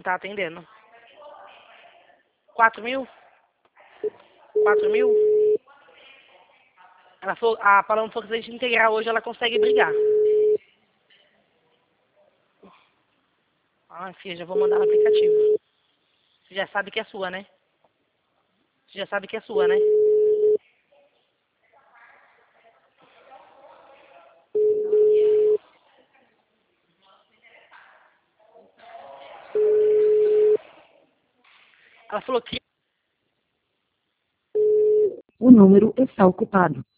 tá atendendo. 4.000? 4.000? Ela falou, a Paloma falou que se a gente integrar hoje, ela consegue brigar. Ah, filha, já vou mandar no aplicativo. Você já sabe que é sua, né? Você já sabe que é sua, né? Ela falou que O número está ocupado.